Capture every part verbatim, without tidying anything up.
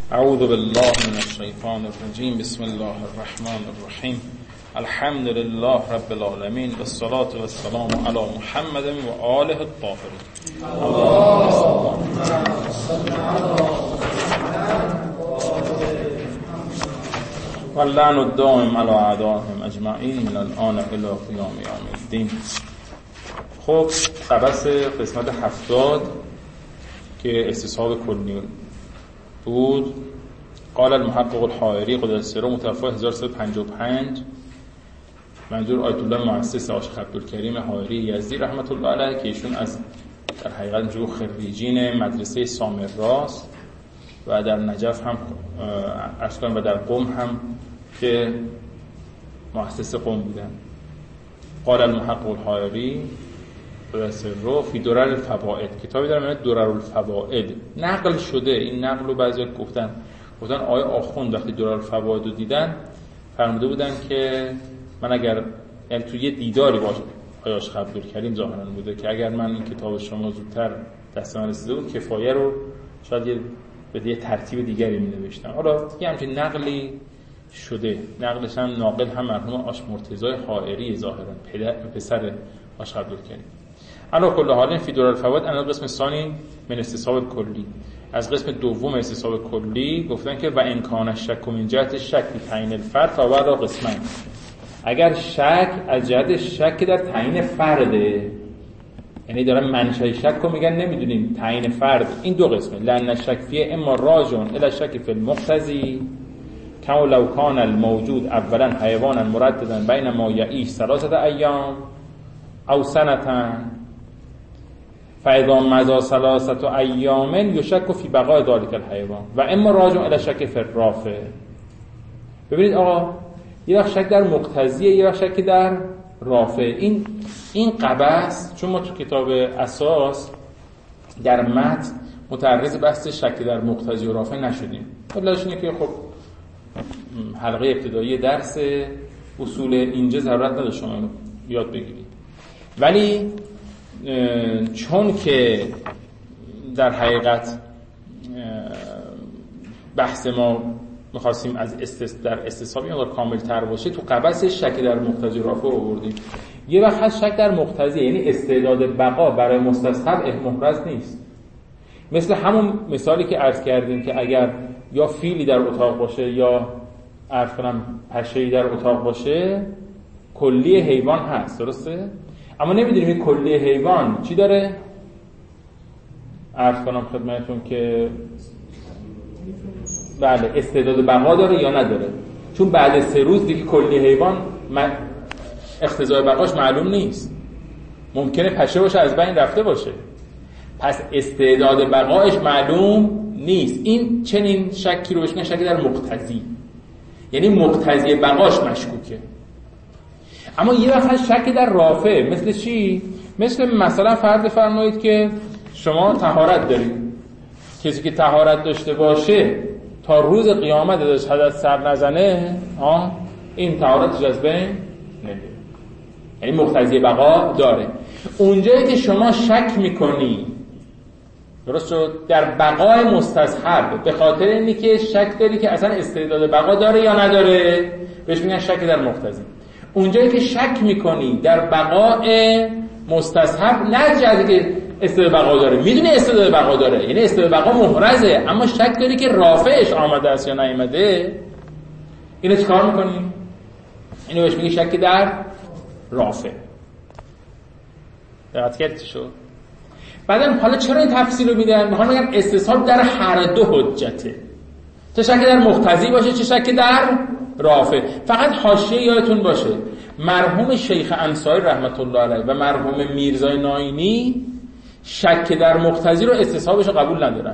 اعوذ بالله من الشیطان الرجیم. بسم الله الرحمن الرحیم. الحمد لله رب العالمین والصلاة والسلام علی محمد و آله الطاهرین. اللهم صل علی واللعن الدائم علی اعدائهم اجمعین من الان الی قیام یوم الدین. خب قبس قسمت هفتاد که استصحاب کلی بود. قال المحقق الحائری قدس سره متوفی هزار و سیصد و پنجاه و پنج، منظور آیت الله مؤسس عاشق عبدالکریم حائری یزدی رحمت الله علیه که ایشون از در حقیقت جو خریجین مدرسه سامراست و در نجف هم اصلا و در قم هم که مؤسس قم بودن. قال المحقق الحائری قدس سره فی درر الفوائد، کتابی داره میگه درر الفوائد، نقل شده. این نقل رو بعضی گفتن گفتن آیه آخوند وقتی درر الفوائد رو دیدن فرموده بودن که من اگر یعنی تو یه دیداری باشه آیه عاشق عبدالکریم ظاهرا بوده که اگر من این کتاب شما زودتر دست من رسیده بود کفایه رو شاید یه به یه ترتیب دیگری می‌نوشتم. حالا یه همچین نقلی شده. نقلش هم ناقل هم مرحوم آش مرتضی حائری ظاهرا پدر پسر عاشق عبدالکریم. علا کل حال فی درر الفوائد انا قسم ثانی من استصحاب کلی، از قسم دوم استصحاب کلی گفتن که و ان کان الشک من جهت الشک تعیین الفرد فهو علی قسمین. اگر شک از جهت شک در تعیین فرده، یعنی دارن منشأ شک رو میگن نمیدونیم تعیین فرد، این دو قسمه. لان الشک فیه اما راجع الی الشک فی المقتضی کما لو کان الموجود اولا حیوانا مرددا بین ما یعیش ثلاثه ایام او سنه فاذا مضى ثلاثه ایام یشک فی بقاء ذلک الحیوان و اما راجع الی الشک فی الرافع. ببینید آقا، یه وقت شک در مقتضیه، یه وقت شک در رافع. این این قبس چون ما تو کتاب اساس در متن متعرض بحث شک در مقتضی و رافع نشدیم. علتش اینه که خب حلقه ابتدایی درس اصول اینجا ضرورت نداره شما اینو یاد بگیرید، ولی چون که در حقیقت بحث ما می‌خواستیم از استس در استصحاب اینقدر کامل تر باشه، تو قبس شک در مقتضی رافع آوردیم. یه وقت هست شک در مقتضی، یعنی استعداد بقا برای مستصحب محرز نیست. مثل همون مثالی که عرض کردیم که اگر یا فیلی در اتاق باشه یا عرض کنم پشه‌ای در اتاق باشه، کلی حیوان هست، درسته؟ اما نمیدونیم این کلی حیوان چی داره؟ عرض کنم خدمتتون که بله استعداد بقا داره یا نداره، چون بعد سه روز دیگه کلی حیوان اقتضای بقاش معلوم نیست، ممکنه پشه باشه از بین رفته باشه، پس استعداد بقایش معلوم نیست. این چنین شکی رو بهش میگن شک در مقتضی، یعنی مقتضی بقاش مشکوکه. اما یه وقت شک در رافع، مثل چی؟ مثل مثلا فرض فرمایید که شما طهارت دارید، کسی که طهارت داشته باشه تا روز قیامت ازش حدث سر نزنه، آه این طهارتش از بین نمیره، یعنی مقتضی بقا داره. اونجایی که شما شک میکنی درست شد در بقای مستصحب به خاطر اینی که شک داری که اصلا استعداد بقا داره یا نداره، بهش میگن شک در مقتضی. اونجایی که شک میکنی در بقای مستصحب، نه جهتی که استعداد بقا داره، میدونی استعداد بقا داره، یعنی استعداد بقا محرزه، اما شک داری که رافعش آمده است یا نیامده، اینو چیکار میکنی؟ اینو بهش میگی شک در رافع. دقت کردی شد؟ بعدن حالا چرا این تفصیل رو میدن؟ میخوان بگن استصحاب در هر دو حجته، چه شک در مقتضی باشه چه شک در رافع. فقط حاشیه یادتون باشه مرحوم شیخ انصاری رحمت الله علیه و مرحوم میرزای ناینی شک در مقتضی رو استصحابش رو قبول ندارن.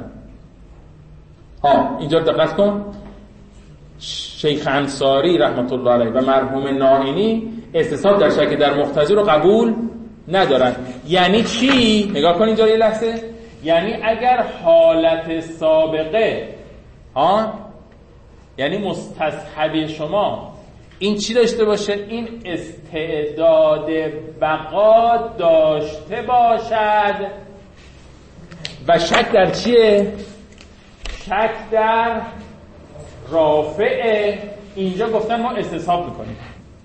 ها اینجا دقت کن، شیخ انصاری رحمت الله علیه و مرحوم ناینی استصحاب در شک در مقتضی رو قبول ندارن. یعنی چی؟ نگاه کن اینجا یه لحظه. یعنی اگر حالت سابقه ها یعنی مستصحب شما این چی داشته باشه؟ این استعداد بقا داشته باشد و شک در چیه؟ شک در رافعه، اینجا گفتن ما استصحاب میکنیم.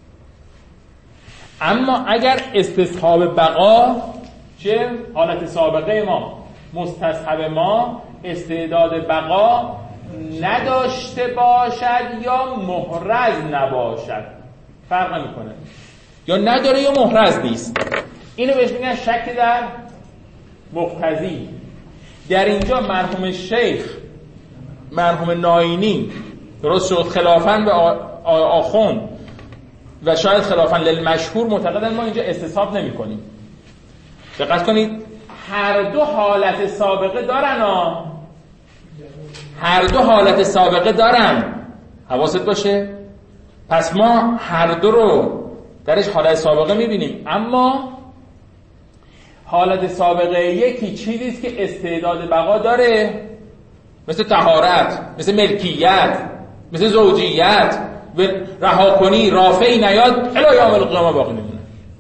اما اگر استصحاب بقا، چه حالت سابقه ما مستصحب ما استعداد بقا نداشته باشد یا محرز نباشد، فرق نمیکنه، یا نداره یا محرز نیست، اینو بهش میگن شک در مقتضی. در اینجا مرحوم شیخ مرحوم ناینی درست شد خلافاً به آخوند و شاید خلافاً للمشهور معتقدن ما اینجا استصحاب نمی کنیم. دقت کنید هر دو حالت سابقه دارن ها. هر دو حالت سابقه دارن، حواست باشه. پس ما هر دو رو درش حالت سابقه میبینیم، اما حالت سابقه یکی چیزیست که استعداد بقا داره، مثل طهارت، مثل ملکیت، مثل زوجیت، و رها کنی رافعی نیاد الی یوم القیامه باقی میمونه.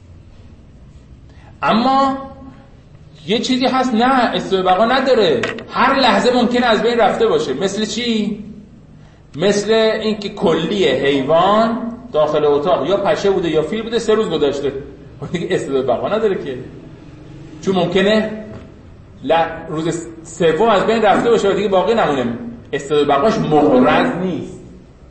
اما یه چیزی هست نه استعداد بقا نداره، هر لحظه ممکنه از بین رفته باشه. مثل چی؟ مثل اینکه کلیه حیوان داخل اتاق یا پشه بوده یا فیل بوده سه روز گذشته، دیگه استعداد بقا نداره که، چون ممکنه روز سوم از بین رفته باشه و دیگه باقی نمونه. استعداد بقاش محرز نیست،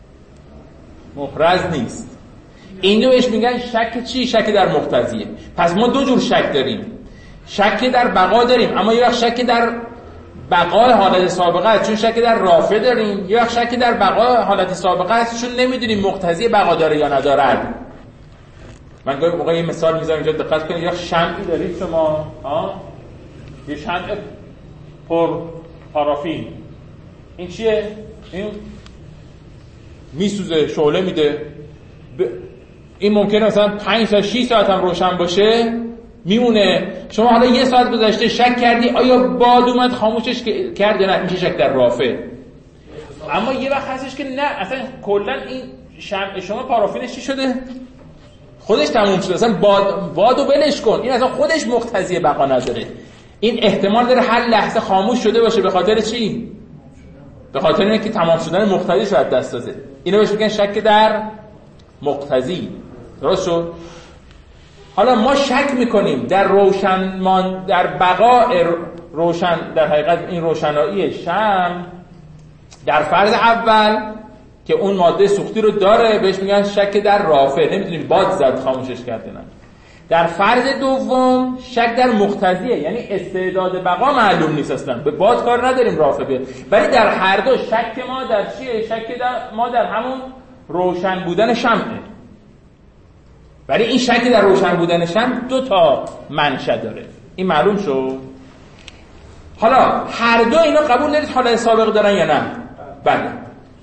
محرز نیست. اینو بهش میگن شک چی؟ شک در مقتضیه. پس ما دو جور شک داریم، شک در بقا داریم، اما یه وقت شک در بقای حالت سابقه است چون شک در رافع داریم، یه وقت شک در بقای حالت سابقه است چون نمیدونیم مقتضی بقا داره یا ندارد. من گاهی موقع یه مثال میذارم اینجا دقت کنید. یه شمعی دارید شما، ها، یه شمع پر پارافین، این چیه؟ این میسوزه، شعله میده. ب... این ممکنه مثلا پنج تا شش ساعت هم روشن باشه میمونه. شما حالا یه ساعت گذشته شک کردی آیا باد اومد خاموشش کرد یا نه، میشه شک در رافع. اما یه وقت هستش که نه، اصلا کلا این شمع شما پارافینش چی شده؟ خودش تموم شده، اصلا باد بادو بلش کن، این اصلا خودش مقتضی بقا نداره. این احتمال داره هر لحظه خاموش شده باشه. به خاطر چی؟ به خاطر اینه که تمام شدن مقتضیش رو از دست داده. اینو بهش میگن شک در مقتضی. درست شد؟ حالا ما شک میکنیم در روشنمان، در بقای روشن، در حقیقت این روشنایی شمع در فرض اول که اون ماده سوختی رو داره، بهش میگن شک در رافع، نمیدونیم باد زد خاموشش کرده نه. در فرض دوم شک در مقتضیه، یعنی استعداد بقا معلوم نیست اصلا، به باد کار نداریم رافع بیاد. ولی در هر دو شک ما در چیه؟ شک در ما در همون روشن بودن شمعه. ولی این شک در روشن بودن شمع دو تا منشأ داره. این معلوم شد؟ حالا هر دو اینا قبول دارید حالت سابقه دارن یا نه؟ بله.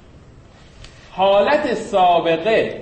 حالت سابقه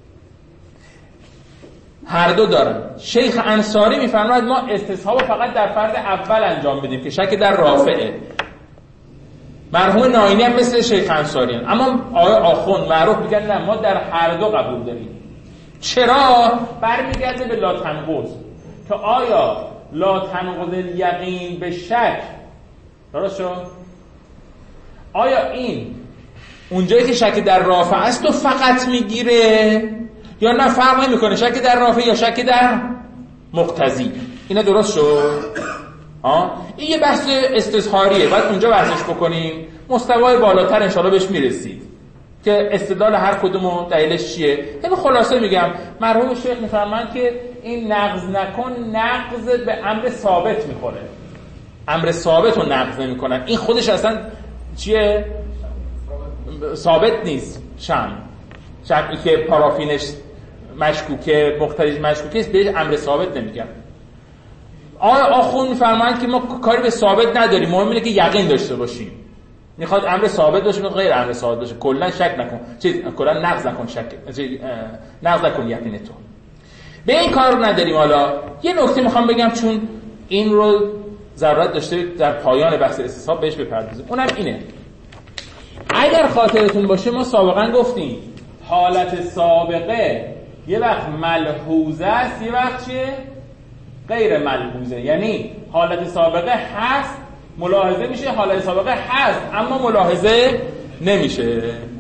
هر دو دارن. شیخ انصاری میفرماید ما استصحاب فقط در فرض اول انجام بدیم که شک در رافعه. مرحوم ناینی هم مثل شیخ انصاری هم. اما آقای آخوند معروف میگن نه، ما در هر دو قبول داریم. چرا؟ برمیگرده به لا تنقض، که آیا لا تنقض یقین به شک، درست شد؟ آیا این اونجایی که شک در رافع است تو فقط میگیره یا نه فرق نمیکنه شک در رافع یا شک در مقتضی؟ اینا درست شد؟ ها، این یه بحث استظهاریه، بعد اونجا بحثش بکنیم، مستوای بالاتر انشالله بهش میرسید که استدلال هر کدومو دلیلش چیه. یعنی خلاصه میگم مرحوم شیخ میفرمایند که این نقض نکن، نقض به امر ثابت میخوره، امر ثابت رو نقض نمیکنن. این خودش اصلا چیه؟ ثابت نیست. شمع شمعی که پارافینش مشکوکه، مقتضیش مشکوکه است، بهش امر ثابت نمیگن. آقای آخوند میفرمایند که ما کاری به ثابت نداریم، مهم اینه که یقین داشته باشیم. میخواد امر ثابت باشه، میخواد غیر امر ثابت باشه. کلا شک نکن، چیز کلا نقض نکن، شک نقض نکن یقین تو. به این کار نداریم. حالا یه نکته میخوام بگم چون این رو ضرورت داشته در پایان بحث استصحاب بهش بپردازیم، اونم اینه. اگر خاطرتون باشه ما سابقا گفتیم حالت سابقه یه وقت ملحوظه است، یه وقت چیه؟ غیر ملحوظه. یعنی حالت سابقه هست ملاحظه میشه، حالت سابقه هست اما ملاحظه نمیشه.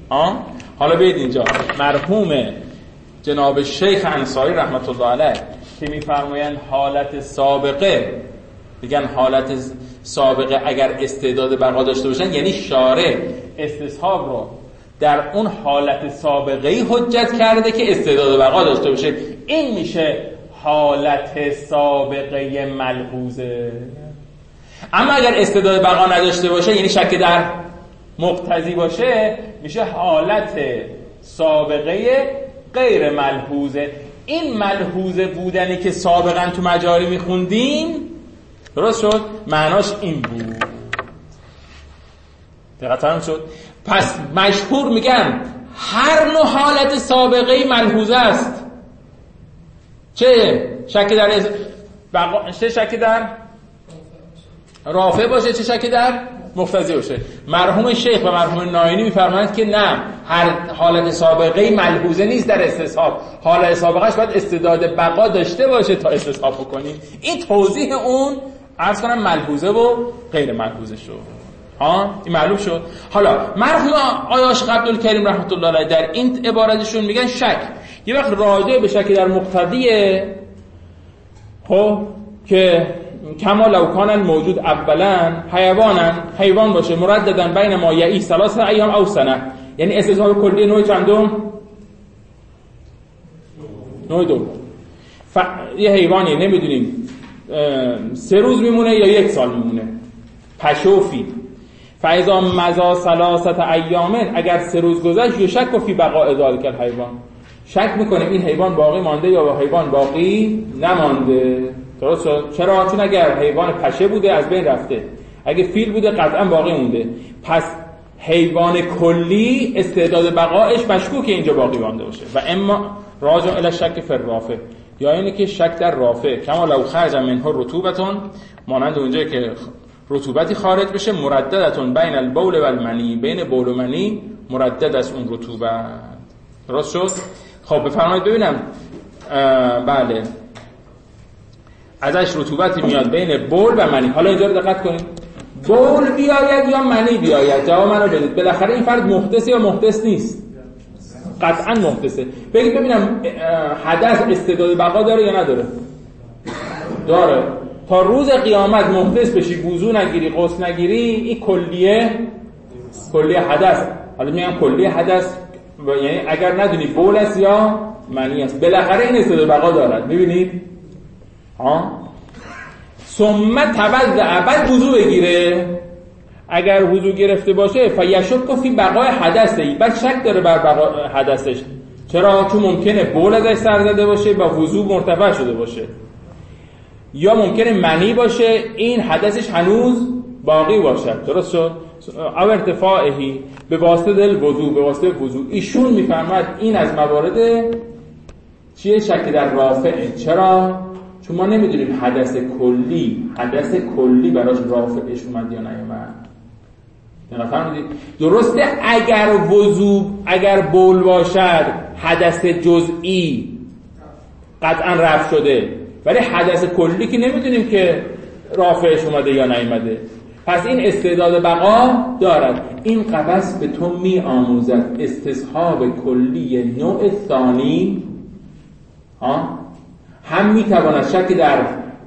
آه؟ حالا بیاید اینجا مرحوم جناب شیخ انصاری رحمت الله علیه که میفرمایند حالت سابقه، میگن حالت سابقه اگر استعداد بقا داشته باشن، یعنی شارع استصحاب رو در اون حالت سابقه‌ای حجت کرده که استعداد بقا داشته باشه. این میشه حالت سابقه ملحوظه. اما اگر استعداد بقا نداشته باشه، یعنی شک در مقتضی باشه، میشه حالت سابقه غیر ملحوظه. این ملحوظه بودنی که سابقا تو مجاری میخوندیم، درست شد؟ معناش این بود. دقیق فهم شد؟ پس مشهور میگن هر نوع حالت سابقه ملحوظه است. چه شک در بقا، چه شک در رافع باشه، چه شک در مقتضی باشه. مرحوم شیخ و مرحوم ناینی میفرمایند که نه، هر حالت سابقه ملحوظه نیست در استصحاب. حالت سابقهش باید استعداد بقا داشته باشه تا استصحاب کنیم. این توضیح اون عرض کنم ملحوظه و غیر ملحوظه شد. ها این معلوم شد. حالا مرحوم آیاش عبدالکریم رحمت الله علیه در این عبارتشون میگن شک یه وقت راجع به شک در مقتضیه، خب که کما لو کان موجود اولا حیوانن، حیوان باشه مرددن بین ما یعی ثلاثه ایام او سنه، یعنی استصحاب کلی نوع چندم؟ نوع دوم. ف... یه حیوانی نمیدونیم سه روز میمونه یا یک سال میمونه، پشوفی فاذا مضى ثلاثه ایام، اگر سه روز گذشت یشک فی بقاء ذلک الحیوان، شک میکنیم این حیوان باقی مانده یا حیوان باقی نمانده. درست شد؟ چرا؟ چون اگر حیوان پشه بوده از بین رفته، اگه فیل بوده قطعا باقی مونده. پس حیوان کلی استعداد بقایش مشکوکه اینجا باقی مانده باشه. و اما راجع الی شک فی الرافع، یا اینه که شک در رافع کما لو خرج منه رطوبتون، مانند اونجا که رطوبتی خارج بشه، مرددتون بین البول و المنی، بین بول و منی مردد است اون رطوبت. درست شد؟ خب بفرمایید ببینم. بله ازش رطوبتی میاد بین بول و منی. حالا اینجا رو دقت کنید، بول بیاید یا منی بیاید، جواب منو بدید. بالاخره این فرد محدثه یا محدث نیست؟ قطعا محدثه. بگید ببینم حدث استعداد بقا داره یا نداره؟ داره. تا روز قیامت محدث بشی، وضو نگیری، غسل نگیری، این کلیه کلیه حدث. حالا میگم کلیه حدث یعنی اگر ندونی بول است یا منی است، بالاخره این استعداد بقا دارد. میبینید؟ ها؟ ثم تبذع، بعد وضو بگیره. اگر وضو گرفته باشه فیشک فی بقای حدثی، بعد شک داره بر بقای حدثش. چرا؟ چون ممکنه بول ازش سر زده باشه و وضو مرتفع شده باشه، یا ممکنه منی باشه این حدثش هنوز باقی باشد. درست شد؟ او ارتفاعهی به واسطه دل وضو، به واسطه وضو. ایشون میفرماد این از موارد چیه؟ شک در رافعه. چرا؟ چون ما نمیدونیم حدث کلی حدث کلی براش رافعش اومد یا نیومد. نفهمیدید؟ درسته اگر وضو اگر بول باشد حدث جزئی قطعا رفع شده، ولی حدث کلی که نمیدونیم که رافعش اومده یا نیومده. پس این استعداد بقا دارد. این قبس به تو می آموزد استصحاب کلی نوع ثانی ها هم می تواند شک در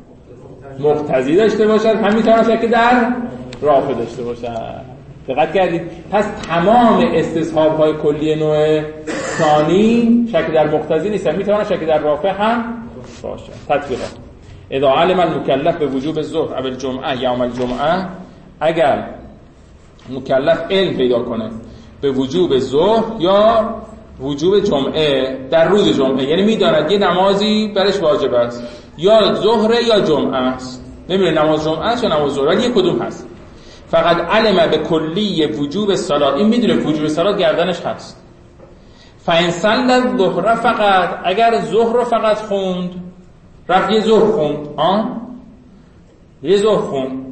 مقتضی داشته باشد، هم می تواند شک در رافع داشته باشد. دقت کردید؟ پس تمام استصحاب های کلی نوع ثانی شک در مقتضی نیستن، می تواند شک در رافع هم باشد. تطبیقات: اذا علم المکلف به وجوب الظهر او الجمعه یوم الجمعه، اگر مکلف علم پیدا کنه به وجوب ظهر یا وجوب جمعه در روز جمعه، یعنی میداند یه نمازی برش واجب است، یا ظهر یا جمعه است، نمیدونه نماز جمعه است یا نماز ظهر، ولی یک کدوم هست. فقط علم به کلی وجوب صلات، این میدونه وجوب صلات گردنش هست. فإن صلى الظهر فقط، اگر ظهر رو فقط خوند، رفت یه ظهر خوند آه؟ یه ظهر خوند،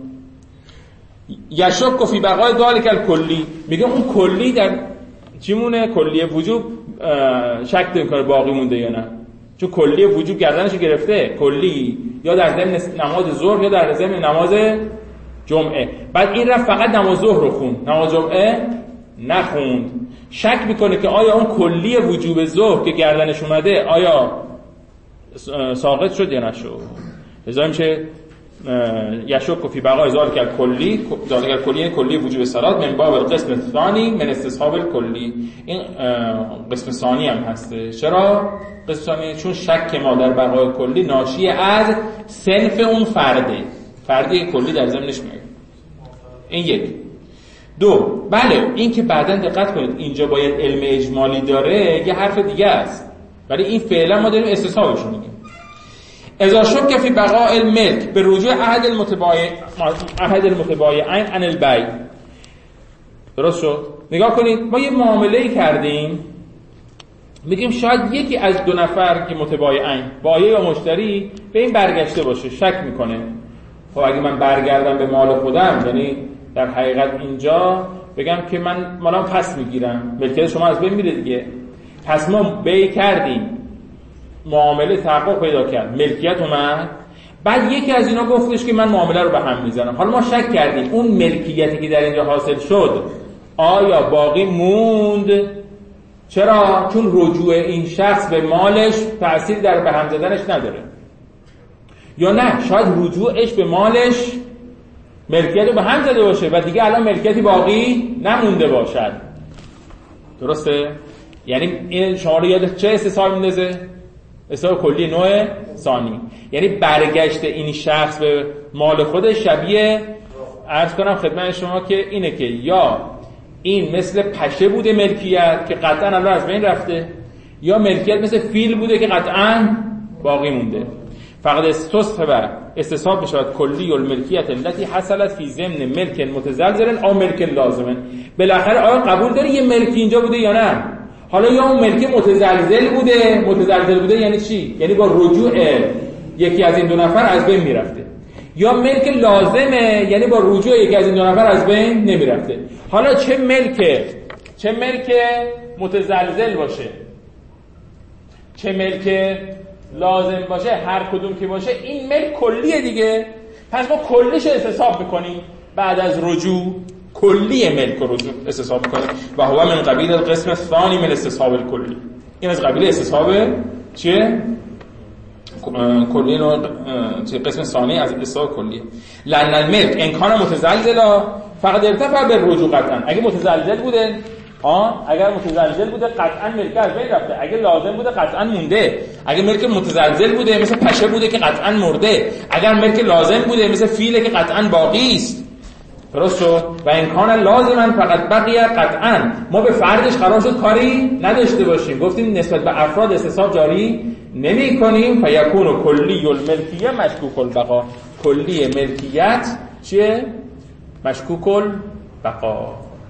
یشک فی بقای ذلک الکلی، میگه اون کلی در چی مونه؟ کلی وجوب شک نمی‌کنه باقی مونده یا نه، چون کلی وجوب گردنشو گرفته. کلی یا در ضمن نماز ظهر یا در ضمن نماز جمعه. بعد این رفت فقط نماز ظهر رو خوند، نماز جمعه نخوند، شک میکنه که آیا اون کلی وجوب ظهر که گردنش اومده آیا ساقط شد یا نشد. لذا میشه یشک فی بقای ذالک الکلی، ذالک الکلی کلی وجوب صلات من باب القسم الثانی من استصحاب الکلی. این قسم ثانی هم هسته. چرا قسم ثانی؟ چون شک ما در بقای کلی ناشی از صنف اون فرده، فردی کلی در ضمنش میاد. این یک. دو، بله این که بعداً دقت کنید اینجا باید علم اجمالی داره یه حرف دیگه است، ولی این فعلا ما داریم استصحابش رو میگیم. اذا شک فی بقاء الملک به رجوع احد المتبایع احد المتبایعین عن البیع. درست شد؟ نگاه کنید ما یه معامله‌ای کردیم، میگیم شاید یکی از دو نفر که متبایعین، بایع یا مشتری، به این برگشته باشه، شک میکنه خب اگه من برگردم به مال خودم، یعنی در حقیقت اینجا بگم که من مالم پس میگیرم، ملکیت شما از بین میره دیگه. پس ما بیع کردیم، معامله تحقق پیدا کرد، ملکیت اومد، بعد یکی از اینا گفتش که من معامله رو به هم میزنم. حالا ما شک کردیم اون ملکیتی که در اینجا حاصل شد آیا باقی موند؟ چرا؟ چون رجوع این شخص به مالش تأثیر در به هم زدنش نداره. یا نه شاید رجوعش به مالش ملکیت رو به هم زده باشه و دیگه الان ملکیتی باقی نمونده باشد. درسته؟ یعنی این شما رو یاد چه استصحاب میندازه؟ استصحاب کلی نوع ثانی. یعنی برگشت این شخص به مال خودش شبیه عرض کنم خدمت شما که اینه که یا این مثل پشه بوده ملکیت که قطعا الان از بین رفته، یا ملکیت مثل فیل بوده که قطعا باقی مونده. فقط استصحب استصحاب بشود کلی الملکیت التي حصلت فی ضمن ملک متزلزل او ملک لازم. بالاخره آیا قبول داری یه ملکی اینجا بوده یا نه؟ حالا یا اون ملک متزلزل بوده، متزلزل بوده یعنی چی؟ یعنی با رجوع یکی از این دو نفر از بین میرفته، یا ملک لازمه یعنی با رجوع یکی از این دو نفر از بین نمیرفته. حالا چه ملک چه ملک متزلزل باشه چه ملک لازم باشه، هر کدوم که باشه این ملک کلیه دیگه. پس ما کلیش استصحاب میکنیم، بعد از رجوع کلی ملک رو رجوع استصحاب میکنیم و هو من قبیل القسم الثانی من استصحاب الکلی. این از قبیل استصحاب چیه؟ کلی نوع قسم ثانی از استصحاب کلیه. لأن الملک ان کان متزلزلا فقط ارتفع بالرجوع قطعا. اگه متزلزل بوده آه اگر متزلزل بوده قطعا ملک از بین رفته، اگه لازم بوده قطعا مونده. اگه ملک متزلزل بوده مثل پشه بوده که قطعا مرده، اگر ملک لازم بوده مثل فیله که قطعا باقی است. درست شد؟ و امکان لازما فقط بقیه قطعا ما به فردش قرار شد کاری نداشته باشیم، گفتیم نسبت به افراد استصحاب جاری نمی کنیم. فیکون کلی الملکیه مشکوک البقا. کلی ملکیت چیه؟ مشکوک البقا.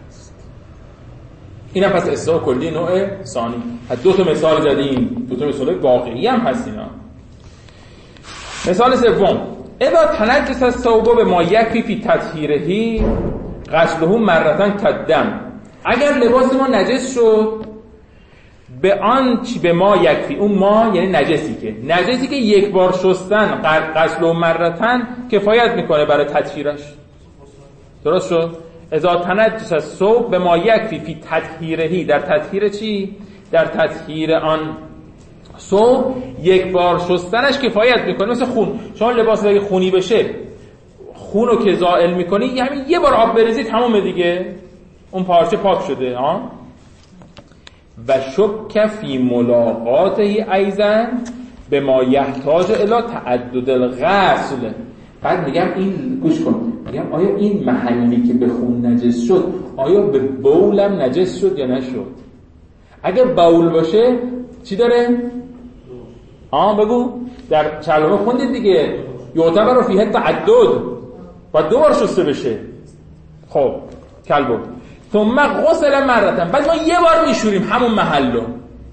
این هم پس استصحاب کلی نوع ثانی. دو تا مثال زدیم، دو تا مثال واقعی هم هست اینا. مثال سوم، اذا تنجس الثوب بما یکفی فی تطهیره غسله مرتان کالدم. اگر لباس ما نجس شد به آن چی به ما یکفی، اون ما یعنی نجسی که نجسی که یک بار شستن غسله مرتان کفایت میکنه برای تطهیرش. درست شد؟ اذا تنجس الثوب بما یکفی فی تطهیره، در تطهیر چی؟ در تطهیر آن ثوب یک بار شستنش کفایت میکنه. مثل خون، شما لباس اگه خونی بشه خونو که زائل میکنی یعنی یه بار آب بریزی تمومه دیگه، اون پارچه پاک شده. ها و شک فی ملاقاته ایضا به ما یحتاج الی تعدد الغسل. بعد میگم این گوش کن، میگم آیا این محلی که به خون نجس شد آیا به بولم نجس شد یا نشد؟ اگر بول باشه چی داره؟ آه بگو در چلمه خوندید دیگه، یعتبر فیه تعدد، باید دو بار شسته بشه. خب کلبو ثم غسل مرتن، بعد ما یه بار میشوریم همون محلو.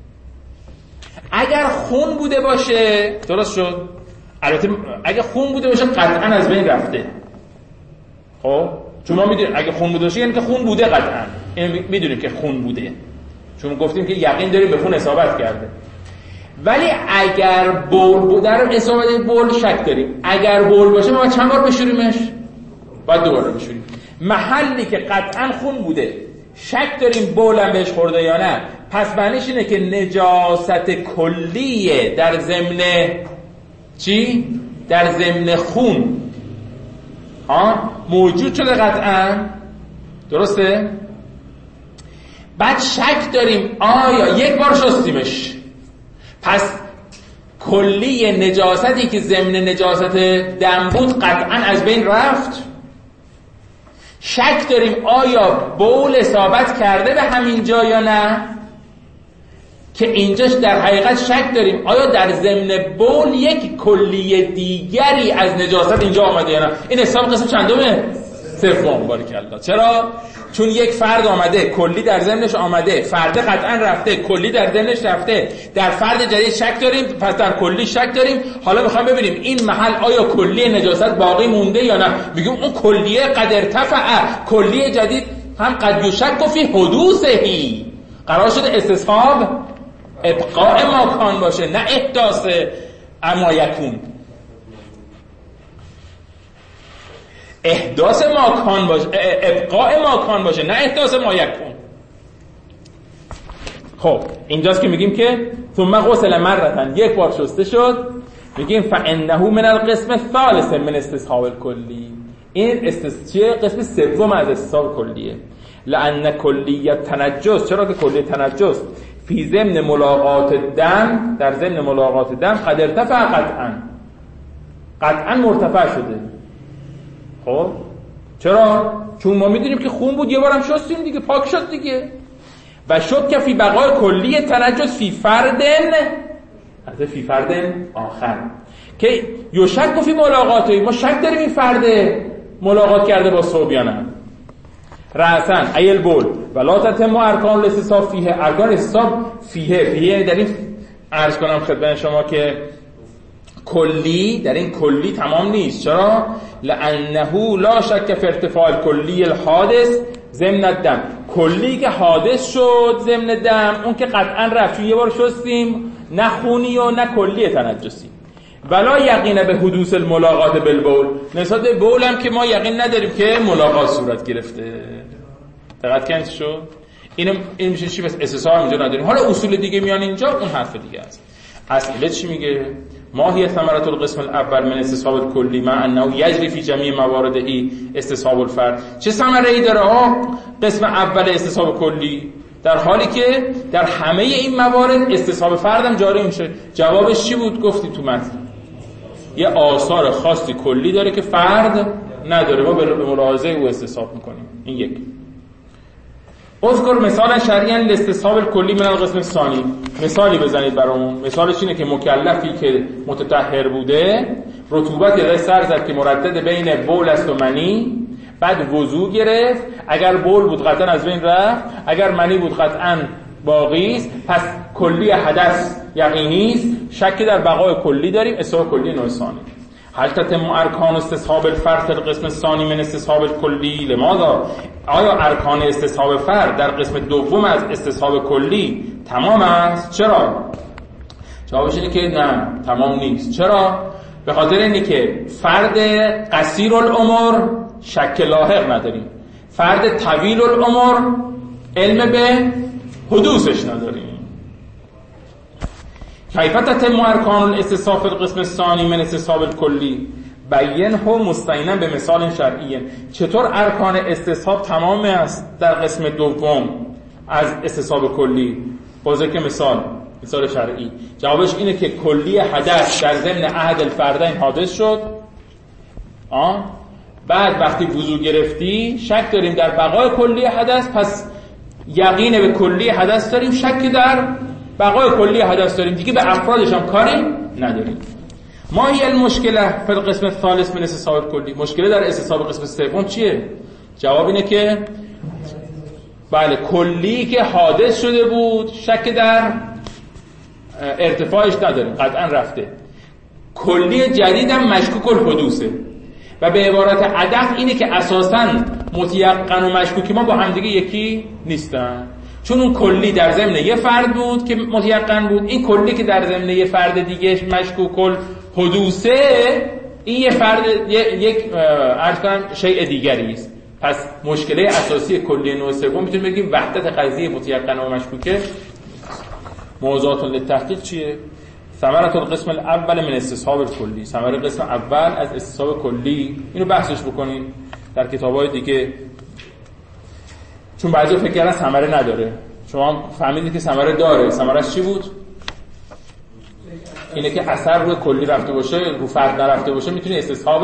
اگر خون بوده باشه درست شد، البته اگه خون بوده باشه قطعا از بین رفته. خب چون ما میدونیم اگه خون بوده باشه یعنی که خون بوده، قطعا این میدونیم که خون بوده، چون گفتیم که یقین داریم به خون اصابت کرده. ولی اگر بول بود، در اصابت بول شک داریم، اگر بول باشه ما چند بار بشوریمش؟ باید دوباره بشوریم. محلی که قطعا خون بوده شک داریم بولم بهش خورده یا نه، پس معنیش اینه که نجاست کلیه در ضمن چی؟ در ضمن خون ها موجود شده قطعا، درسته؟ بعد شک داریم آیا یک بار شستیمش، پس کلی نجاستی که ضمن نجاست دم بود قطعا از بین رفت. شک داریم آیا بول اصابت کرده به همین جا یا نه، که اینجاش در حقیقت شک داریم آیا در ضمن بول یک کلی دیگری از نجاست اینجا آمده یا نه. این حساب قسم چندمه؟ سوم. باریکالله. چرا؟ چون یک فرد آمده، کلی در ضمنش آمده، فرد قطعا رفته، کلی در ضمنش رفته، در فرد جدید شک داریم، پس در کلی شک داریم. حالا میخوام ببینیم این محل آیا کلی نجاست باقی مونده یا نه. میگیم اون کلیه قد ارتفع، کلی جدید هم قد یشک فی حدوثهی، قرار شده استصحاب ابقاء ماکان باشه نه احداث اما یکون. احداث ماکان باشه، ابقاء ماکان باشه نه احداث ما یکون. خب اینجاست که میگیم که ثم غسل مرتن، یک بار شسته شد، میگیم فانه من القسم الثالث من استصحاب الکلی، این استصحاب قسم سوم از استصحاب کلیه. لان کلیت تنجس، چرا که کلیه تنجس فی ضمن ملاقات دم، در ضمن ملاقات دم قد ارتفع، قطعا قطعا مرتفع شده. خب چرا؟ چون ما میدونیم که خون بود یه بارم شستیم دیگه، پاک شد دیگه. و شک فی بقای کلی تنجس فی فردن، حتی فی فردن آخر که یشک فی ملاقاته، ما شک داریم این فرد ملاقات کرده با صوب یا نه. رأسن ایل بول ولا تتم ارکان الاستصحاب فیه، ارکان استصحاب فیه، فیه در این عرض کنم خدمت شما که کلی در این کلی تمام نیست. چرا؟ لانه لا شک فی ارتفاع کلی الحادث ضمن الدم، کلی که حادث شد ضمن دم اون که قطعا رفت، یه بار شستیم، نه خونی و نه کلی تنجسی. ولا یقین به حدوث الملاقات بالبول، نسبت به بول هم که ما یقین نداریم که ملاقات صورت گرفته. دقت کنید شد اینم این میشه چی؟ بس اساسا اینجا نداریم. حالا اصول دیگه میان اینجا، اون حرف دیگه است. اصله چی میگه؟ ما هی ثمرة القسم الاول من استصحاب الکلی مع انه یجری فی جمیع موارده استصحاب الفرد. چه ثمره ای داره ها قسم اول استصحاب کلی، در حالی که در همه این موارد استصحاب فرد هم جاری میشه. جوابش چی بود؟ گفتی تو متن یه آثار خاصی کلی داره که فرد نداره، ما به ملاحظه او استصحاب میکنیم. این یک. اذکر مثلا شرعیاً لاستصحاب الکلی من القسم الثانی، مثالی بزنید برامون. مثالش اینه که مکلفی که متطهر بوده، رطوبت یه سر زد که مردد بین بول است و منی، بعد وضو گرفت، اگر بول بود قطعا از بین رفت، اگر منی بود قطعا باقی است، پس کلی حدث یقینی است، شک در بقای کلی داریم، استصحاب کلی نوع ثانی. هل تتم ارکان استصحاب الفرد القسم الثانی من استصحاب الکلی؟ لماذا؟ آیا ارکان استصحاب فرد در قسم دوم از استصحاب کلی تمام است؟ چرا؟ جوابش اینه که نه، تمام نیست. چرا؟ به خاطر اینه که فرد قصیر العمر شک لاحق نداریم، فرد طویل العمر علم به حدوثش نداریم. کیف تتم ارکان الاستصحاب القسم الثانی من استصحاب الکلی؟ بیانه مستعینا به مثال شرعی. چطور ارکان استصحاب تمام است در قسم دوم از استصحاب کلی؟ با ذکر مثال، مثال شرعی. جوابش اینه که کلی حدث در ضمن عهد الفردین حادث شد، آه بعد وقتی وضو گرفتی شک داریم در بقای کلی حدث، پس یقین به کلی حدث داریم، شک در بقای کلی حدث داریم، دیگه به افرادش هم کاری نداریم. ما هی المشکله فی القسم الثالث من استصحاب کلی، مشکله در استصحاب قسم سوم چیه؟ جواب اینه که بله، کلی که حادث شده بود شک در ارتفاعش نداریم، قطعا رفته. کلی جدید هم مشکوک الحدوثه و به عبارت ادق اینه که اساساً متیقن و مشکوکی ما با همدیگه یکی نیستن، چون اون کلی در ضمن یه فرد بود که متیقن بود، این کلی که در ضمن یه فرد دیگه مشکوک الحدوثه، این یه فرد یک عرض کنم شیء دیگری است. پس مشکله اساسی کلیه نوع سوم میتونیم بگیم وحدت قضیه متیقن و مشکوکه. موضوعات للتحقیق چیه؟ ثمرة القسم الاول من استصحاب الکلی، ثمره قسم اول از استصحاب کلی. اینو بحثش بکنید در کتاب‌های دیگه، چون بعضی فکر کردن ثمره نداره. شما فهمیدید که ثمره داره. ثمرش چی بود؟ اینه که اثر روی کلی رفته باشه، رو فرد نرفته باشه، میتونی استصحاب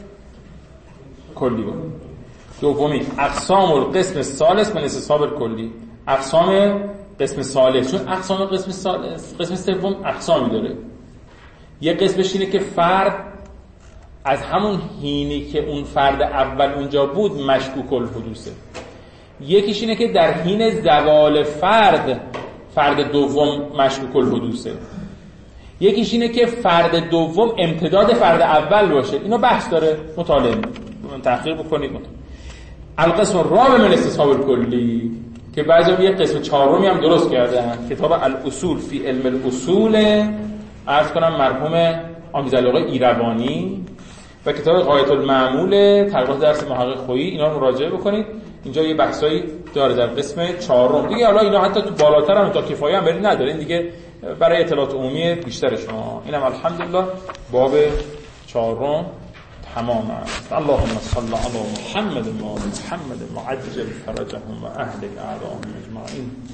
کلی بود. دومی اقسام القسم الثالث من استصحاب الکلی، اقسام قسم ثالث، چون اقسام قسم ثالث قسم سوم اقسامی داره. یه قسمش اینه که فرد از همون حینی که اون فرد اول اونجا بود مشکوک الحدوثه. یکیش اینه که در حین زوال فرد فرد دوم مشکوک الحدوثه. یکیش اینه که فرد دوم امتداد فرد اول باشه. اینا بحث داره، مطالعه تحقیق بکنید. القسم الرابع من استصحاب الکلی که بعضی یه قسم چهارمی هم درست کردن، کتاب الاصول فی علم الاصول، عرض کنم مرحوم آمیزالله ایروانی، و کتاب غایت المعمول تقریبا درس محقق خویی. اینا رو مراجعه بکنید. اینجا یه بحثایی داره در قسم چهارم دیگه. حالا اینا حتی تو بالاتر هم تا کفایه هم برید ندارین دیگه، برای اطلاعات عمومی بیشتر شما. اینم الحمدلله باب چهارم تمام است. اللهم صل علی محمد و آل محمد وعجل فرجهم و اهلك اعداءهم اجمعین.